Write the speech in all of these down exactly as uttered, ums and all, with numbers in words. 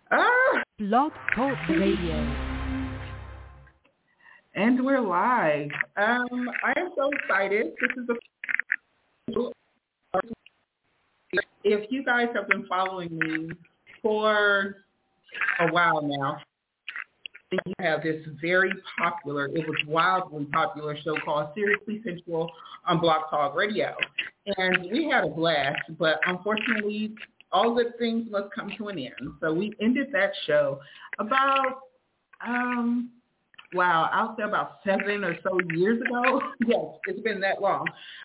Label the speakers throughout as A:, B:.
A: Ah,
B: Blog Talk Radio.
A: and we're live. Um, I am so excited. This is the if you guys have been following me for a while now, you have this very popular, it was wildly popular show called Seriously Sensual on Blog Talk Radio. And we had a blast, but unfortunately, all good things must come to an end. So we ended that show about, um, wow, I'll say about seven or so years ago. Yes, it's been that long.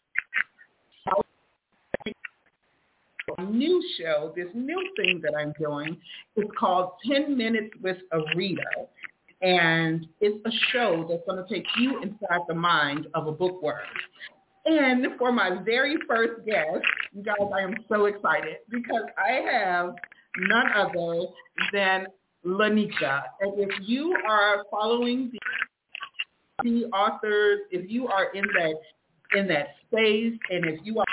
A: A new show, this new thing that I'm doing is called ten minutes with Arita. And it's a show that's going to take you inside the mind of a bookworm. And for my very first guest, you guys, I am so excited because I have none other than Lanika. And if you are following the, the authors, if you are in that in that space, and if you are,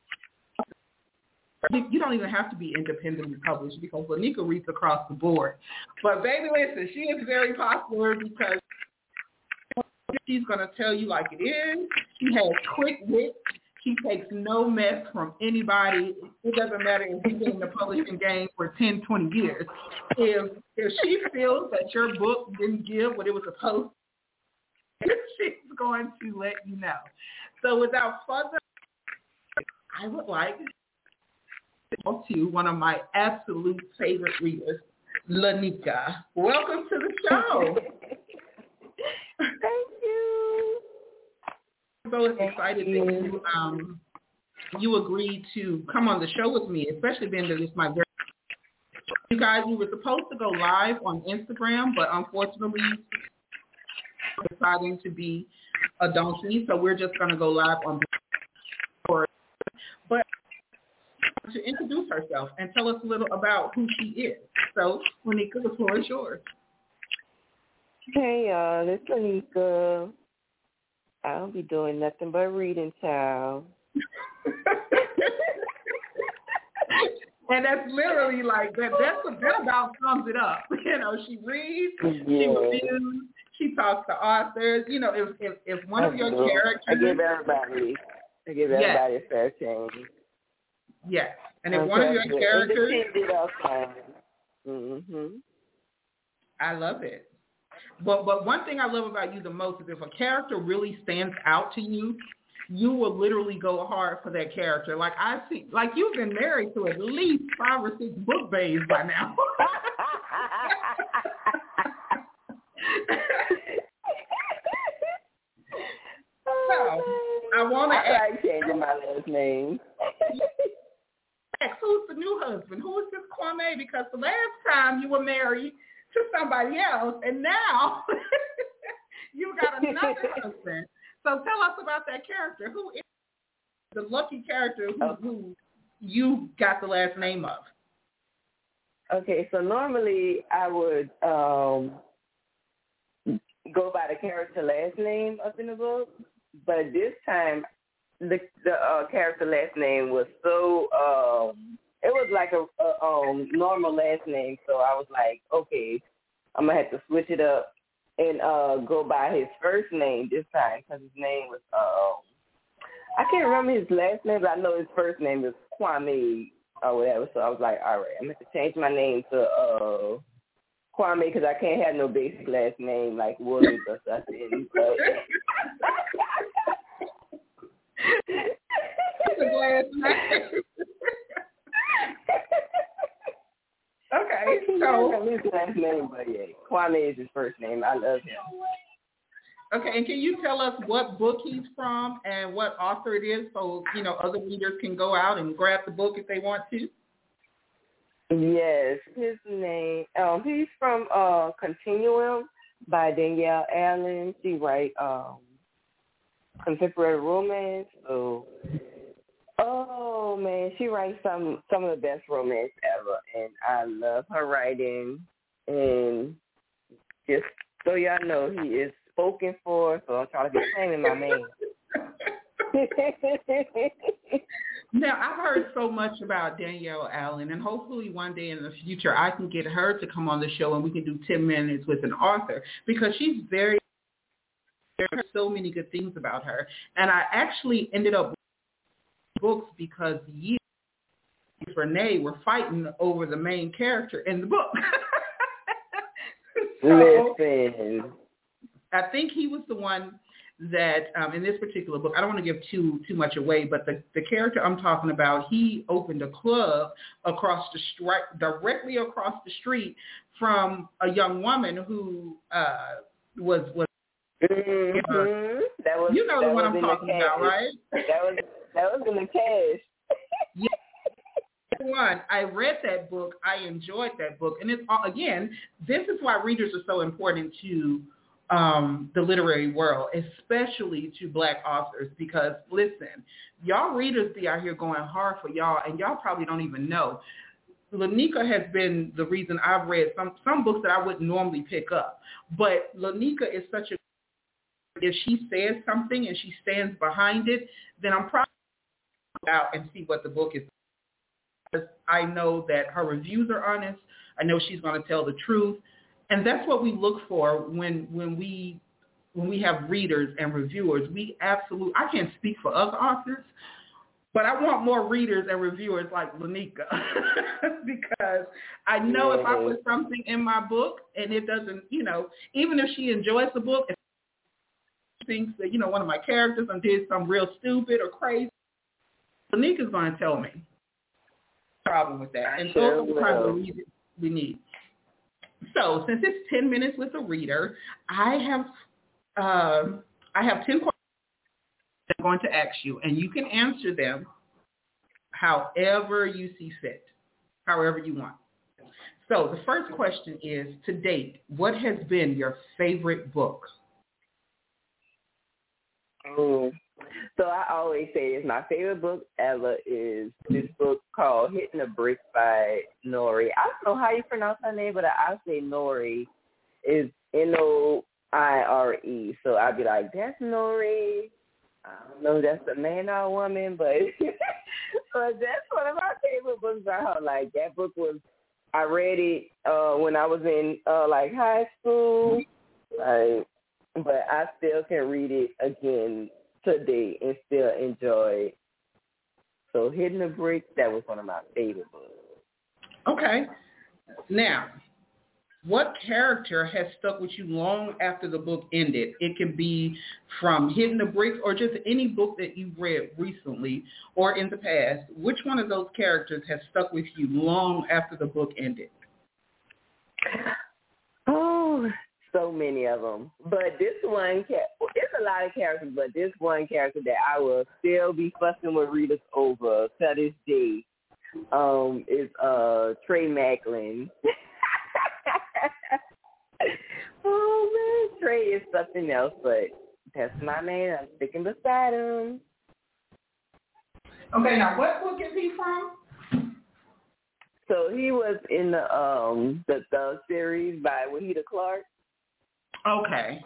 A: you don't even have to be independently published because Lanika reads across the board. But baby, listen, she is very popular because she's going to tell you like it is. She has quick wit. She takes no mess from anybody. It doesn't matter if you've been in the publishing game for ten, twenty years. If if she feels that your book didn't give what it was supposed to, she's going to let you know. So without further ado, I would like to talk to one of my absolute favorite readers, Lanika. Welcome to the show.
C: Thank you.
A: I'm so excited that you um you agreed to come on the show with me, especially being that it's my very you guys. We were supposed to go live on Instagram, but unfortunately, deciding to be a donkey, so we're just going to go live on. But to introduce herself and tell us a little about who she is. So, Lanika, the floor is yours.
C: Hey, y'all. This is Lanika. I don't be doing nothing but reading, child.
A: And that's literally like, that. That's what that about sums it up. You know, she reads, yeah. She reviews, she talks to authors. You know, if if, if one
C: I
A: of your
C: do.
A: characters.
C: I give everybody, I give everybody yes. a fair chance.
A: Yes. And if
C: I'm
A: one of your characters.
C: Mm-hmm.
A: I love it. But but one thing I love about you the most is if a character really stands out to you, you will literally go hard for that character. Like I see, like you've been married to at least five or six book bays by now. So I want to
C: ask. Changing my last name.
A: Who's the new husband? Who is this Kwame? Because the last time you were married to somebody else, and now you got another husband. So tell us about that character. Who is the lucky character who,
C: oh.
A: who you got the last name of?
C: Okay, so normally I would um, go by the character last name up in the book, but this time the the uh, character last name was so um, it was like a, a um, normal last name, so I was like, okay, I'm gonna have to switch it up and uh, go by his first name this time because his name was uh, I can't remember his last name, but I know his first name is Kwame or whatever. So I was like, all right, I'm gonna have to change my name to uh, Kwame because I can't have no basic last name like Williams or something. But
A: Okay, so
C: his last name, but yeah, Kwame is his first name. I love him.
A: Okay, and can you tell us what book he's from and what author it is, so you know other readers can go out and grab the book if they want to?
C: Yes, his name. Um, he's from uh, Continuum by Danielle Allen. She writes um, contemporary romance. So, oh man, she writes some some of the best romance ever, and I love her writing. And just so y'all know, he is spoken for, so I'm trying to get claiming my name.
A: Now, I've heard so much about Danielle Allen, and hopefully one day in the future I can get her to come on the show and we can do ten minutes with an author, because she's very, there are so many good things about her. And I actually ended up with books because you and Renee were fighting over the main character in the book. So,
C: listen.
A: I think he was the one that um, in this particular book, I don't want to give too too much away, but the, the character I'm talking about, he opened a club across the street, directly across the street from a young woman who uh, was was.
C: Mm-hmm.
A: Uh,
C: that was
A: you know the
C: that
A: one
C: was
A: I'm talking about, right?
C: That was that was in the cash.
A: Yeah. One, I read that book. I enjoyed that book, and it's again, this is why readers are so important to um, the literary world, especially to Black authors. Because listen, y'all readers be out here going hard for y'all, and y'all probably don't even know. Lanika has been the reason I've read some some books that I wouldn't normally pick up. But Lanika is such a, if she says something and she stands behind it, then I'm probably out and see what the book is. I know that her reviews are honest. I know she's going to tell the truth. And that's what we look for when when we when we have readers and reviewers. We absolutely, I can't speak for other authors, but I want more readers and reviewers like Lanika because I know if I put something in my book and it doesn't, you know, even if she enjoys the book, if she thinks that, you know, one of my characters did something real stupid or crazy, Lanika's going to tell me. Problem with that. And
C: sure
A: those are the kinds of readers we need. So since it's ten minutes with a reader, I have um, I have ten questions I'm going to ask you, and you can answer them however you see fit, however you want. So the first question is, to date, what has been your favorite book?
C: Oh, so I always say it's my favorite book ever is this book called Hitting a Brick by Nori. I don't know how you pronounce her name, but I say Nori. Is N O I R E. So I'd be like, that's Nori. I don't know if that's a man or a woman, but, but that's one of my favorite books by her. Like, that book was, I read it uh, when I was in, uh, like, high school. Like, but I still can read it again today and still enjoy it. So Hitting a Brick, that was one of my favorite books.
A: Okay. Now, what character has stuck with you long after the book ended? It could be from Hitting the Bricks or just any book that you've read recently or in the past. Which one of those characters has stuck with you long after the book ended?
C: Oh, so many of them. But this one, well, it's a lot of characters, but this one character that I will still be fussing with readers over to this day um, is uh, Trey Macklin. Oh, man, Trey is something else, but that's my man. I'm sticking beside him.
A: Okay, now what book is he from?
C: So he was in the um the Thug series by Wahida Clark.
A: Okay.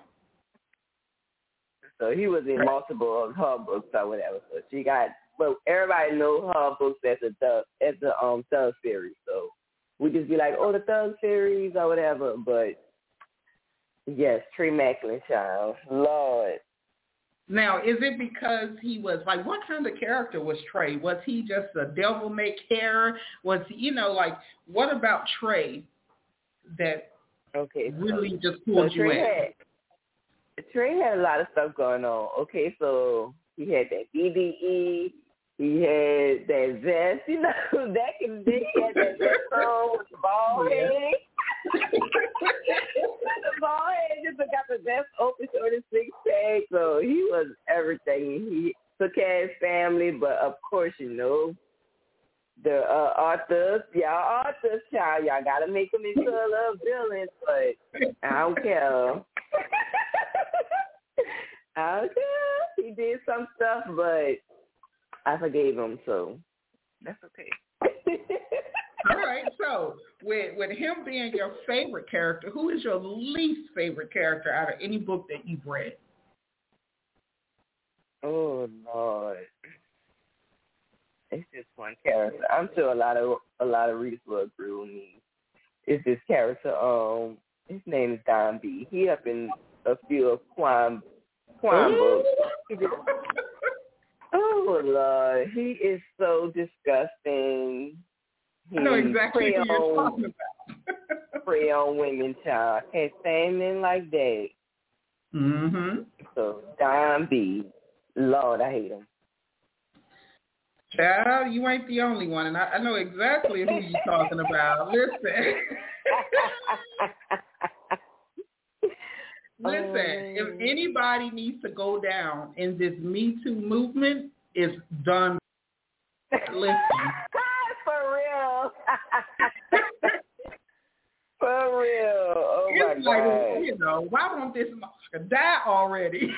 C: So he was in multiple of her books or whatever. So she got, but everybody knows her books as a Thug, as the um Thug series. So we just be like, oh, the Thug series or whatever. But yes, Trey Macklin, child, Lord.
A: Now, is it because he was, like, what kind of character was Trey? Was he just a devil-may-care? Was he, you know, like, what about Trey that
C: okay,
A: really
C: so,
A: just pulled
C: so
A: you
C: Trey
A: in?
C: Had, Trey had a lot of stuff going on. Okay, so he had that B D E. He had that vest, you know, back in the day, he had that vest on with the ball
A: Yeah.
C: head. The ball head just got the vest open, showed his six pack. So he was everything. He took care of his family, but of course, you know, the uh, authors, y'all authors, child, y'all got to make them into a little villain, but I don't care. I don't care. He did some stuff, but I forgave him, so that's okay.
A: All right, so with with him being your favorite character, who is your least favorite character out of any book that you've read?
C: Oh Lord, it's just one character. I'm sure a lot of a lot of readers will agree with me. It's this character. Um, his name is Don B. He up in a few of Quan Quan books. Oh Lord, he is so disgusting. He
A: I know exactly
C: prey
A: who you're
C: on,
A: talking about.
C: prey on women, child. Can't stand men like that.
A: Mm-hmm.
C: So Don B. Lord, I hate him.
A: Child, you ain't the only one, and I, I know exactly who you're talking about. Listen. Listen, if anybody needs to go down in this Me Too movement, it's done. Listen.
C: For real. For real. Oh,
A: it's
C: my
A: like,
C: God.
A: You know, why won't this motherfucker die already?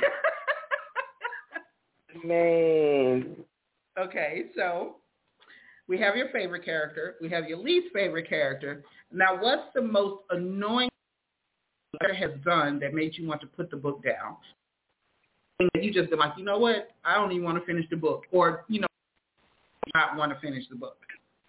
C: Man.
A: Okay, so we have your favorite character. We have your least favorite character. Now, what's the most annoying thing has done that made you want to put the book down? You just been like, you know what? I don't even want to finish the book. Or, you know, not want to finish the book.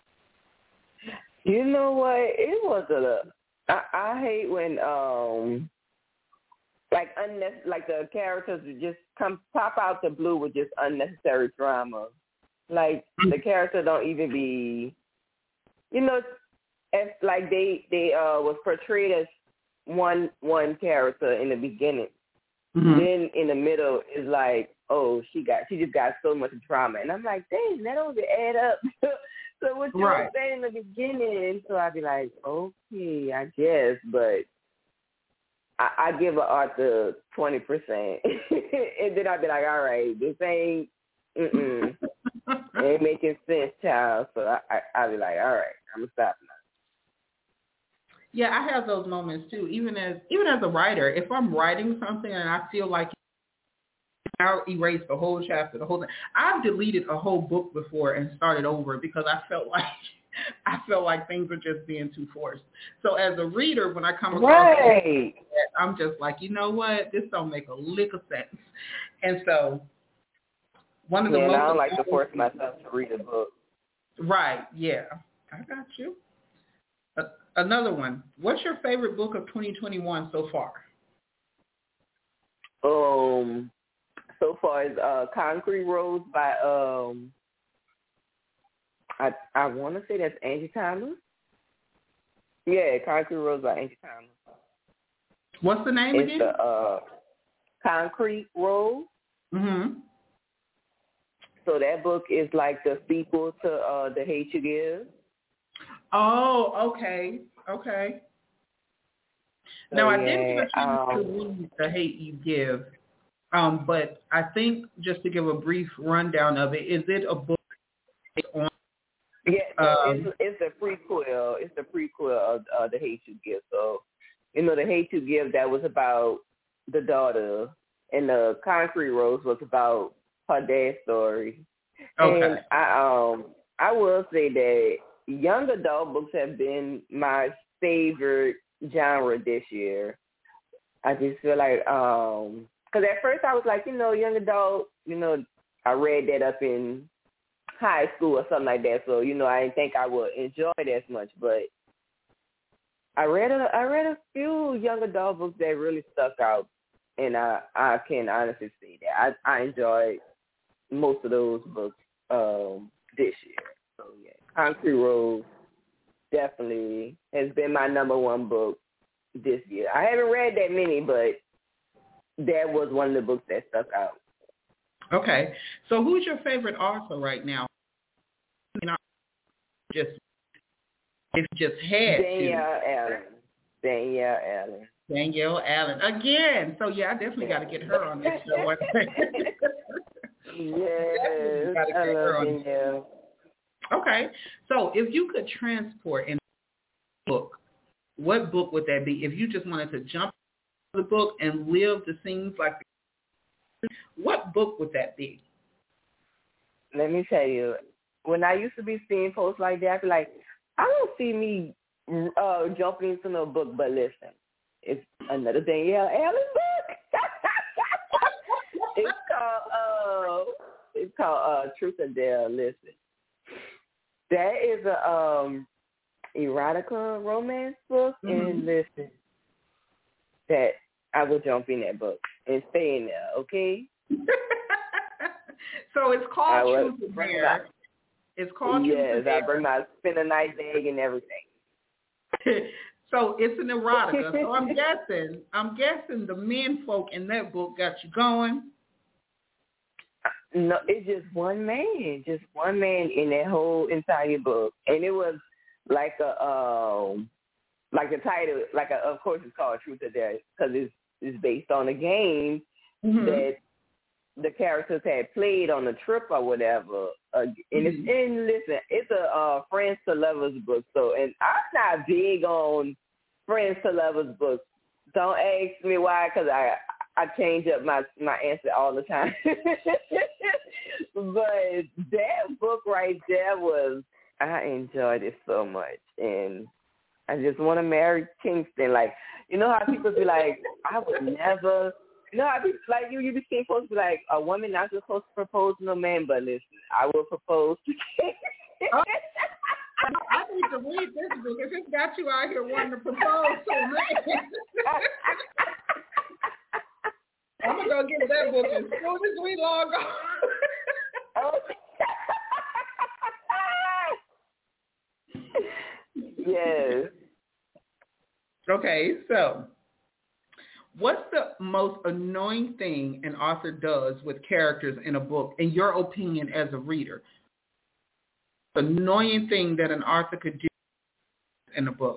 C: You know what? It was a, I, I hate when, um, like, unnecessary, like the characters would just come, pop out the blue with just unnecessary drama. Like, the character don't even be, you know, as, like they, they uh, was portrayed as one, one character in the beginning. Mm-hmm. Then in the middle is like, oh, she got, she just got so much drama. And I'm like, dang, that don't even add up. So what you right. were saying in the beginning, so I'd be like, okay, I guess, but I, I give an author twenty percent. And then I'd be like, all right, this ain't, mm-mm, ain't making sense, child. So I, I, I'd be like, all right, I'm going to stop now.
A: Yeah, I have those moments too. Even as even as a writer, if I'm writing something and I feel like I'll erase the whole chapter, the whole thing. I've deleted a whole book before and started over because I felt like I felt like things were just being too forced. So as a reader, when I come across
C: right.
A: that, I'm just like, you know what? This don't make a lick of sense. And so one of the
C: yeah,
A: most
C: I don't like to force myself to read a book.
A: Right. Yeah, I got you. Uh, another one. What's your favorite book of twenty twenty-one so far?
C: Um. So far as uh, Concrete Rose by, um, I I want to say that's Angie Thomas. Yeah, Concrete Rose by Angie Thomas.
A: What's the name
C: it's
A: again?
C: The, uh, Concrete Rose.
A: Mm-hmm.
C: So that book is like the sequel to uh, The Hate You Give.
A: Oh, okay, okay.
C: So,
A: now, I
C: yeah,
A: didn't get a chance
C: um,
A: to read The Hate You Give. Um, but I think just to give a brief rundown of it, is it a book on?
C: Yeah, so
A: um,
C: it's it's the prequel. It's the prequel of uh, The Hate You Give. So, you know, The Hate You Give, that was about the daughter, and the Concrete Rose was about her dad's story.
A: Okay.
C: And I um I will say that young adult books have been my favorite genre this year. I just feel like um. Because at first I was like, you know, young adult, you know, I read that up in high school or something like that. So, you know, I didn't think I would enjoy it as much. But I read a, I read a few young adult books that really stuck out. And I, I can honestly say that. I, I enjoyed most of those books um, this year. So, yeah, Concrete Rose definitely has been my number one book this year. I haven't read that many, but that was one of the books that stuck out.
A: Okay. So who's your favorite author right now? You know, just if you just had
C: Danielle
A: to.
C: Allen. Danielle Allen.
A: Danielle Allen. Again. So, yeah, I definitely got to get her on this show.
C: Yes.
A: Gotta get
C: I
A: her
C: love
A: on.
C: Danielle.
A: Okay. So if you could transport in a book, what book would that be? If you just wanted to jump the book and live the scenes like the, what book would that be?
C: Let me tell you, when I used to be seeing posts like that, I'd be like, I don't see me uh, jumping into no book, but listen, it's another Danielle Allen book. It's called called uh, Truth or Dare. Listen, that is a um, erotica romance book, mm-hmm. and listen, that I will jump in that book and stay in there, okay?
A: So it's called Truth or Dare. It's called
C: yes,
A: Truth or Dare.
C: I bring my spin a nice egg and everything.
A: So it's an erotica. So I'm guessing, I'm guessing the men folk in that book got you going.
C: No, it's just one man, just one man in that whole entire book, and it was like a, um, like the title, like a, of course it's called Truth or Dare because it's it's based on a game mm-hmm. that the characters had played on a trip or whatever. Uh, and mm-hmm. it's and listen, it's a uh, friends to lovers book. So, and I'm not big on friends to lovers books. Don't ask me why, because I. I change up my, my answer all the time. But that book right there was, I enjoyed it so much. And I just want to marry Kingston. Like, you know how people be like, I would never, you know how people, like you, you be supposed to be like, a woman not supposed to propose to no man, but listen, I will propose to Kingston.
A: Oh, I need to read this book if it's got you out here wanting to propose to a man. I'm going to go get that book as soon as we log on.
C: Yes.
A: Okay, so what's the most annoying thing an author does with characters in a book, in your opinion as a reader? The annoying thing that an author could do in a book?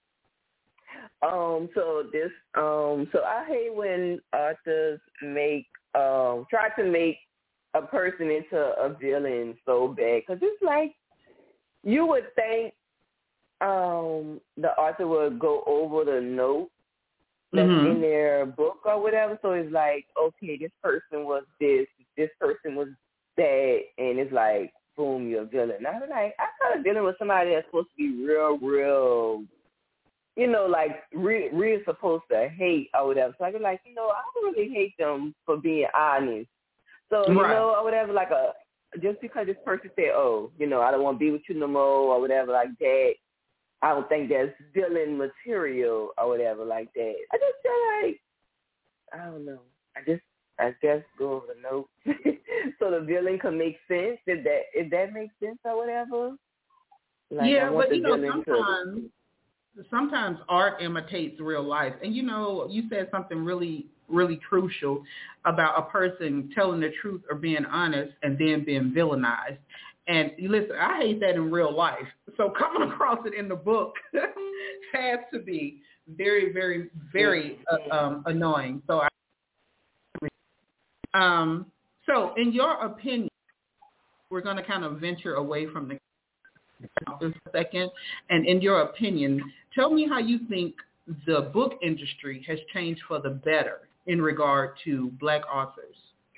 C: Um, so this, um, so I hate when authors make, um, try to make a person into a villain so bad, because it's like, you would think, um, the author would go over the note that's mm-hmm. in their book or whatever, so it's like, okay, this person was this, this person was that, and it's like, boom, you're a villain. And I'm like, I thought a villain was somebody that's supposed to be real, real, you know, like, really, really supposed to hate or whatever. So I be like, you know, I don't really hate them for being honest. So, you right. know, or whatever, like a, just because this person said, oh, you know, I don't want to be with you no more or whatever like that, I don't think that's villain material or whatever like that. I just feel like, I don't know. I just, I just go over the note. So the villain can make sense, if that, if that makes sense or whatever. Like,
A: yeah, but, you know, sometimes... To, Sometimes art imitates real life. And, you know, you said something really, really crucial about a person telling the truth or being honest and then being villainized. And listen, I hate that in real life. So coming across it in the book has to be very, very, very uh, um, annoying. So, I, um, so in your opinion, we're going to kind of venture away from the a second, and in your opinion, tell me how you think the book industry has changed for the better in regard to Black authors.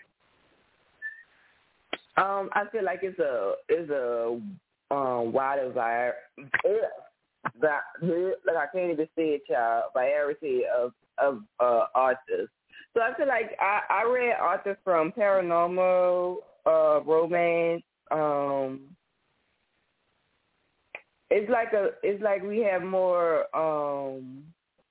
C: Um, I feel like it's a it's a um, wide variety. Like I can't even say it, child. Variety of of uh, authors. So I feel like I, I read authors from paranormal, uh, romance. Um, It's like a, it's like we have more, um,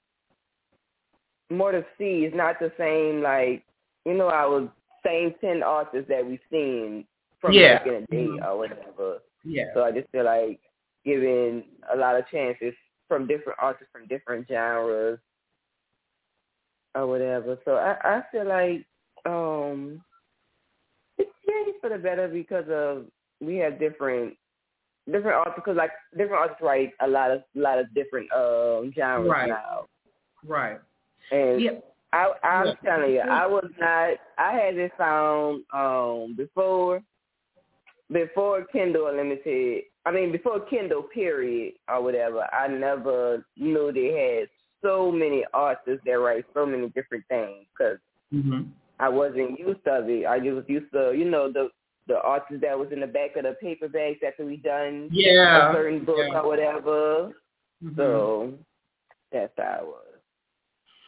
C: more to see. It's not the same, like, you know, our same ten authors that we've seen from
A: yeah.
C: back in the day mm-hmm. or whatever.
A: Yeah.
C: So I just feel like giving a lot of chances from different authors from different genres or whatever. So I, I feel like um, it's changed for the better because of we have different. Different authors, because like different authors write a lot of lot of different um, genres
A: right.
C: now.
A: Right.
C: And
A: yeah.
C: I, I'm
A: yeah.
C: telling you, I was not. I had this found um, before before Kindle Unlimited. I mean, before Kindle period or whatever. I never knew they had so many authors that write so many different things because
A: mm-hmm.
C: I wasn't used to it. I just was used to, you know, the. the authors that was in the back of the paperbacks after we done
A: yeah.
C: a certain book
A: yeah.
C: or whatever.
A: Mm-hmm.
C: So that's how it was.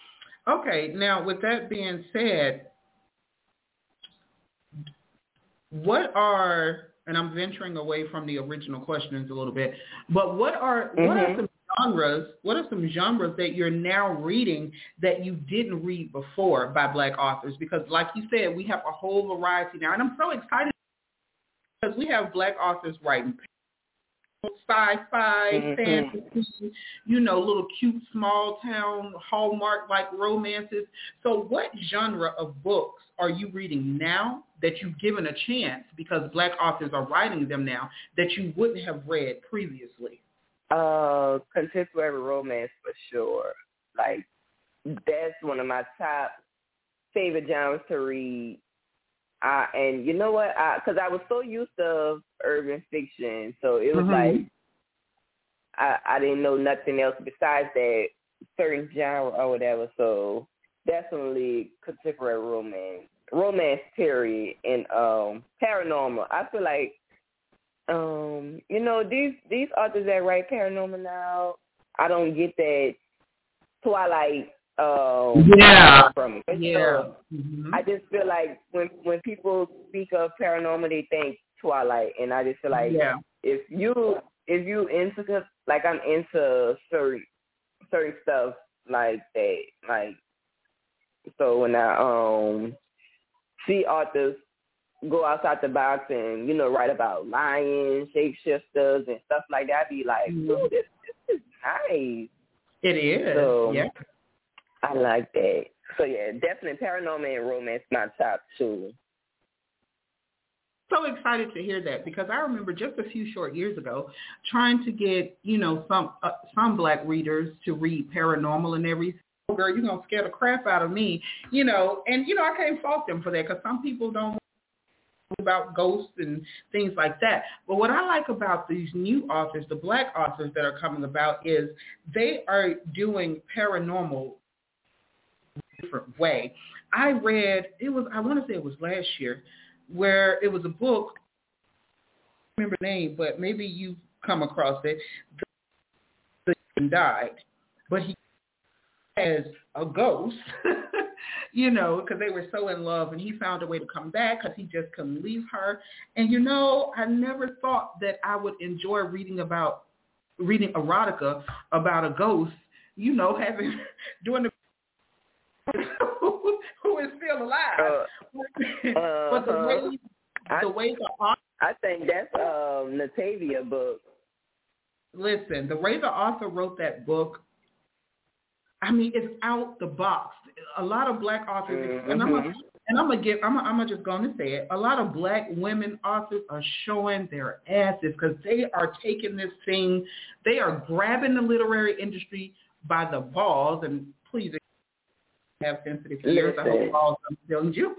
A: Okay, now with that being said, what are, and I'm venturing away from the original questions a little bit, but what are
C: Mm-hmm.
A: what are some genres, what are some genres that you're now reading that you didn't read before by Black authors? Because like you said, we have a whole variety now, and I'm so excited because we have Black authors writing sci-fi,
C: Mm-hmm.
A: fantasy, you know, little cute small town Hallmark-like romances. So what genre of books are you reading now that you've given a chance because Black authors are writing them now that you wouldn't have read previously?
C: Uh, contemporary romance for sure. Like, that's one of my top favorite genres to read. Uh, and you know what? Because I, I was so used to urban fiction, so it was
A: Mm-hmm.
C: like I, I didn't know nothing else besides that certain genre or whatever. So definitely contemporary romance, romance period, and um, paranormal. I feel like um, you know these these authors that write paranormal now, I don't get that Twilight. Um,
A: yeah.
C: From it.
A: Yeah.
C: So
A: mm-hmm.
C: I just feel like when when people speak of paranormal, they think Twilight, and I just feel like
A: yeah.
C: if you if you into like I'm into certain certain stuff like that, like so when I um see authors go outside the box and you know write about lions, shapeshifters, and stuff like that, I be like,
A: Mm-hmm.
C: ooh, this this is nice.
A: It is.
C: So,
A: yeah.
C: I like that. So, yeah, definitely paranormal and romance, my top two.
A: So excited to hear that because I remember just a few short years ago trying to get, you know, some uh, some Black readers to read paranormal and everything. Oh, girl, you're going to scare the crap out of me, you know, and, you know, I can't fault them for that because some people don't know about ghosts and things like that. But what I like about these new authors, the Black authors that are coming about, is they are doing paranormal different way. I read, it was, I want to say it was last year, where it was a book, I don't remember the name, but maybe you've come across it. The person died, but he has a ghost, you know, because they were so in love, and he found a way to come back because he just couldn't leave her. And, you know, I never thought that I would enjoy reading about, reading erotica about a ghost, you know, having, doing the who is still alive.
C: Uh, uh,
A: but the way the way the author,
C: I think that's um Natavia book.
A: Listen, the way the author wrote that book, I mean, it's out the box. A lot of Black authors,
C: Mm-hmm.
A: and I'm gonna and I'm gonna give, I'm gonna, I'm gonna just going to say it. A lot of Black women authors are showing their asses because they are taking this thing, they are grabbing the literary industry by the balls, and please. Have sensitive ears. I hope balls I'm telling you.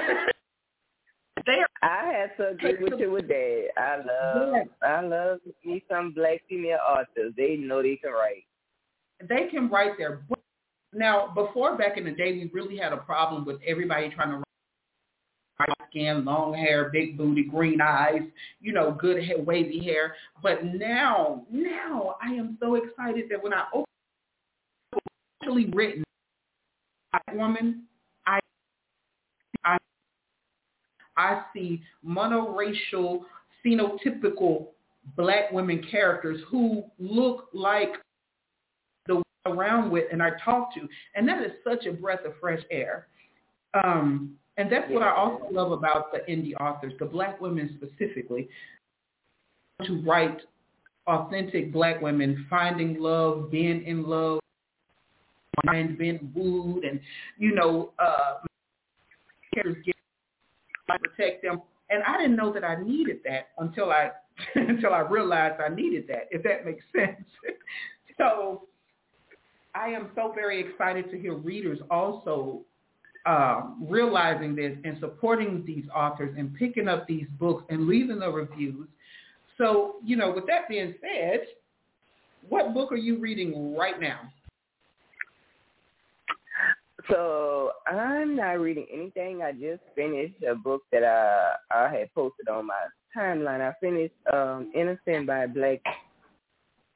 A: They
C: I have to agree with you with that. I love, yeah. I love to see some Black female authors. They know they can write.
A: They can write their book. Now, before back in the day, we really had a problem with everybody trying to write light skin, long hair, big booty, green eyes, you know, good hair, wavy hair. But now, now I am so excited that when I open actually written Black woman, I, I I see monoracial, phenotypical Black women characters who look like the one around with and I talk to. And that is such a breath of fresh air. Um, and that's what I also love about the indie authors, the Black women specifically, to write authentic Black women, finding love, being in love, and being wooed, and, you know, uh, characters get I protect them, and I didn't know that I needed that until I until I realized I needed that, if that makes sense. So I am so very excited to hear readers also um, realizing this and supporting these authors and picking up these books and leaving the reviews. So, you know, with that being said, what book are you reading right now?
C: So I'm not reading anything. I just finished a book that I I had posted on my timeline. I finished um, Innocent by Blake.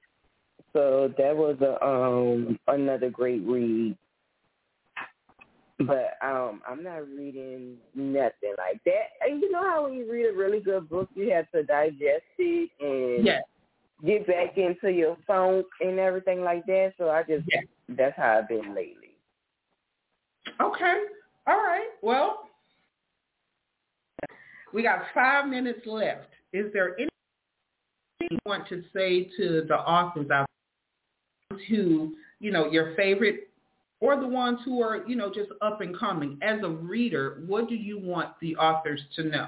C: So that was a um, another great read. But um, I'm not reading nothing like that. And you know how when you read a really good book, you have to digest it and
A: yes.
C: get back into your funk and everything like that. So I just, yes. That's how I've been lately.
A: Okay. All right. Well, we got five minutes left. Is there anything you want to say to the authors out there, to, you know, your favorite or the ones who are, you know, just up and coming? As a reader, what do you want the authors to know?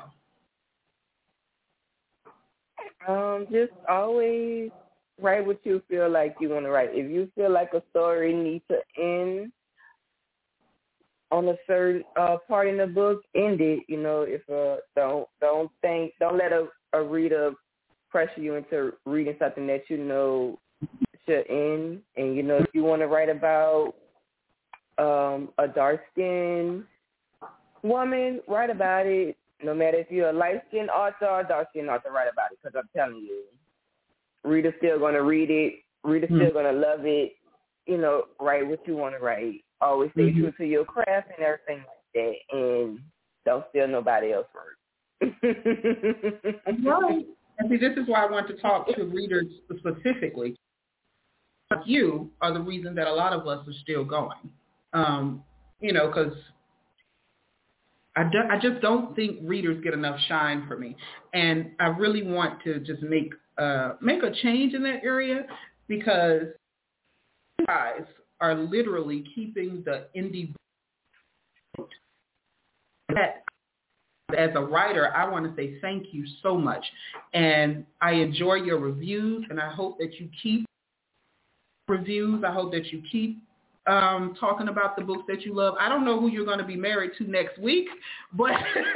C: Um, just always write what you feel like you want to write. If you feel like a story needs to end on a certain uh, part in the book, end it. You know, if uh, don't don't think, don't let a, a reader pressure you into reading something that you know should end. And you know, if you want to write about um, a dark-skinned woman, write about it. No matter if you're a light-skinned author or a dark-skinned author, write about it. Because I'm telling you, readers still going to read it. Readers mm-hmm. still going to love it. You know, write what you want to write. Always stay mm-hmm. true to your craft and everything like that. And don't steal nobody else's work.
A: Right. And see, this is why I want to talk to readers specifically. You are the reason that a lot of us are still going. Um, you know, because I, do, I just don't think readers get enough shine for me. And I really want to just make uh, make a change in that area, because you guys are literally keeping the indie book. That, as a writer, I want to say thank you so much. And I enjoy your reviews, and I hope that you keep reviews. I hope that you keep um, talking about the books that you love. I don't know who you're going to be married to next week, but...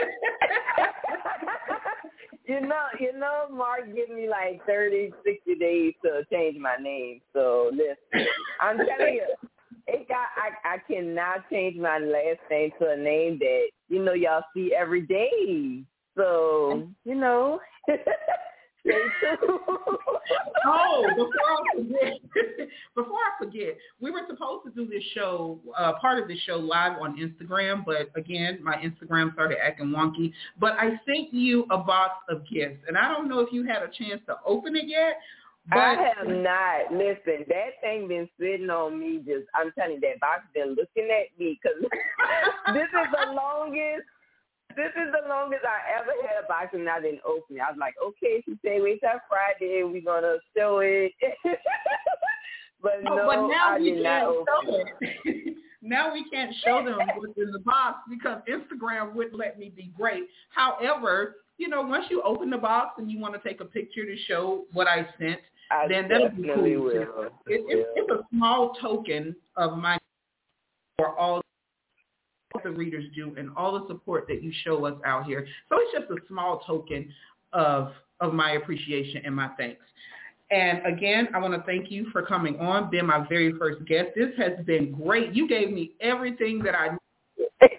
C: You know, you know, Mark gave me like thirty, sixty days to change my name. So listen, I'm telling you, it got. I, I cannot change my last name to a name that you know y'all see every day. So you know, stay tuned.
A: Oh, before I forget, before I forget, we were supposed to do this show, uh, part of this show live on Instagram, but again, my Instagram started acting wonky. But I sent you a box of gifts, and I don't know if you had a chance to open it yet. But
C: I have not. Listen, that thing been sitting on me. Just, I'm telling you, that box been looking at me, because this is the longest. This is the longest I ever had a box and I didn't open it. I was like, okay, she said wait till Friday, we're going to show it. But no,
A: oh, but now
C: I
A: we
C: did
A: can't
C: not open
A: show it. it. Now we can't show them what's in the box because Instagram wouldn't let me be great. However, you know, once you open the box and you want to take a picture to show what I sent,
C: I
A: then that'll be cool.
C: Will.
A: It, it, it's a small token of my for all the readers do and all the support that you show us out here. So it's just a small token of of my appreciation and my thanks. And again, I want to thank you for coming on, being my very first guest. This has been great. You gave me everything that I needed.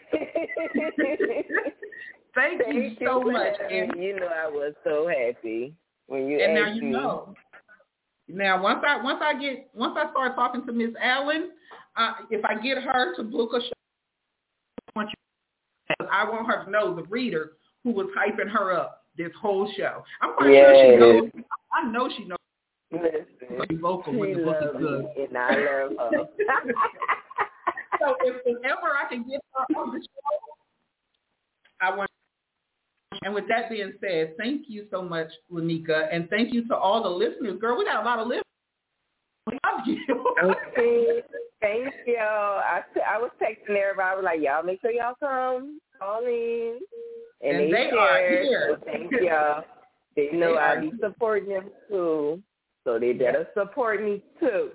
A: Thank, thank you so you much.
C: And you know I was so happy when you
A: and
C: asked
A: now you
C: me.
A: know. Now once I once I get once I start talking to Miss Allen, uh, if I get her to book a show, want you, I want her to know the reader who was hyping her up this whole show. I'm quite yes. sure she knows. I know she knows.
C: Listen,
A: vocal when the book is good.
C: Me and I love her.
A: So if, if ever I can get her on the show, I want. And with that being said, thank you so much, Lanika, and thank you to all the listeners. Girl, we got a lot of listeners. We love you.
C: Okay. Thank you. I, I was texting everybody. I was like, y'all make sure y'all come, call in. And,
A: and
C: they,
A: they
C: shared,
A: are here.
C: So thank y'all. They know they I'll be supporting them too. So they better support me too.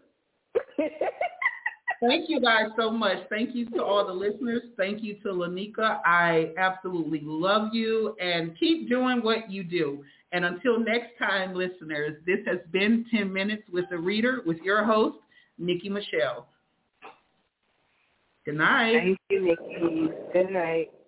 A: Thank you guys so much. Thank you to all the listeners. Thank you to Lanika. I absolutely love you and keep doing what you do. And until next time, listeners, this has been ten minutes with the Reader with your host, Nikki Michelle. Good night.
C: Thank you, Nikki. Good night.